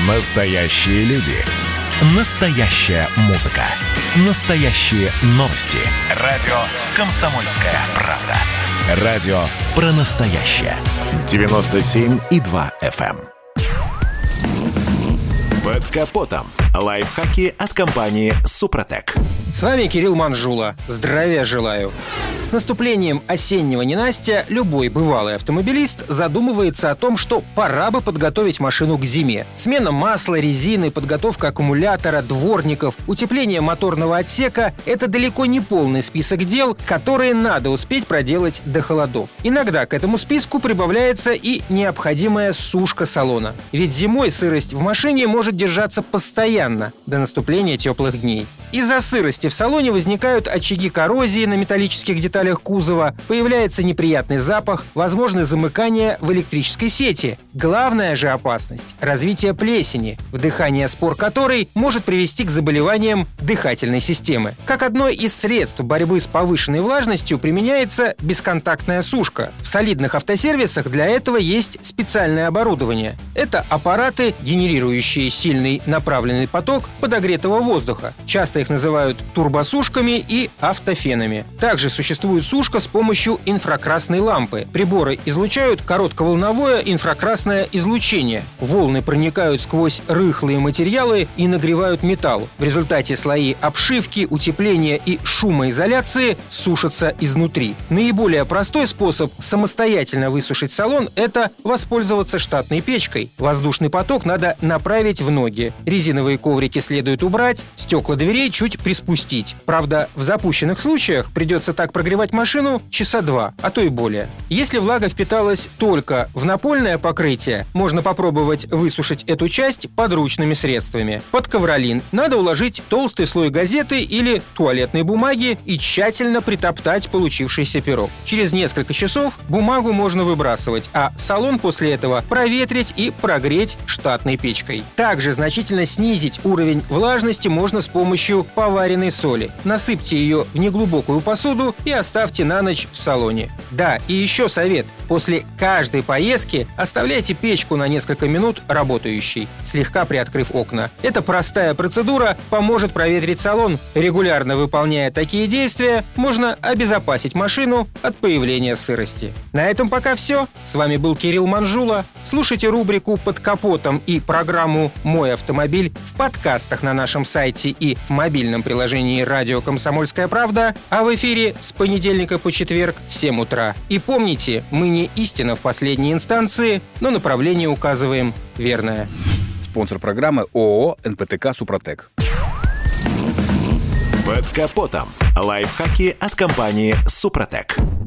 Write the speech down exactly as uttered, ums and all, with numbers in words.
Настоящие люди. Настоящая музыка. Настоящие новости. Радио «Комсомольская правда». Радио про настоящее. девяносто семь и два эф эм. Под капотом. Лайфхаки от компании «Супротек». С вами Кирилл Манжула. Здравия желаю. С наступлением осеннего ненастья любой бывалый автомобилист задумывается о том, что пора бы подготовить машину к зиме. Смена масла, резины, подготовка аккумулятора, дворников, утепление моторного отсека – это далеко не полный список дел, которые надо успеть проделать до холодов. Иногда к этому списку прибавляется и необходимая сушка салона. Ведь зимой сырость в машине может держаться постоянно до наступления теплых дней. Из-за сырости в салоне возникают очаги коррозии на металлических деталях кузова, появляется неприятный запах, возможно замыкание в электрической сети. Главная же опасность – развитие плесени, вдыхание спор которой может привести к заболеваниям дыхательной системы. Как одно из средств борьбы с повышенной влажностью применяется бесконтактная сушка. В солидных автосервисах для этого есть специальное оборудование. Это аппараты, генерирующие сильный направленный поток подогретого воздуха. Часто их называют турбосушками и автофенами. Также существует сушка с помощью инфракрасной лампы. Приборы излучают коротковолновое инфракрасное излучение. Волны проникают сквозь рыхлые материалы и нагревают металл. В результате слои обшивки, утепления и шумоизоляции сушатся изнутри. Наиболее простой способ самостоятельно высушить салон – это воспользоваться штатной печкой. Воздушный поток надо направить в ноги. Резиновые коврики следует убрать, стекла дверей чуть приспустить. Правда, в запущенных случаях придется так прогревать машину часа два, а то и более. Если влага впиталась только в напольное покрытие, можно попробовать высушить эту часть подручными средствами. Под ковролин надо уложить толстый слой газеты или туалетной бумаги и тщательно притоптать получившийся пирог. Через несколько часов бумагу можно выбрасывать, а салон после этого проветрить и прогреть штатной печкой. Также значительно снизить уровень влажности можно с помощью поваренной соли. Насыпьте ее в неглубокую посуду и оставьте на ночь в салоне. Да, и еще совет. После каждой поездки оставляйте печку на несколько минут работающей, слегка приоткрыв окна. Эта простая процедура поможет проветрить салон. Регулярно выполняя такие действия, можно обезопасить машину от появления сырости. На этом пока все. С вами был Кирилл Манжула. Слушайте рубрику «Под капотом» и программу «Мой автомобиль» в подкастах на нашем сайте и в мобильном приложении «Радио Комсомольская правда», а в эфире с понедельника по четверг в семь утра. И помните, мы не истина в последней инстанции, но направление указываем верное. Спонсор программы ООО эн пэ тэ ка «Супротек». Под капотом. Лайфхаки от компании «Супротек».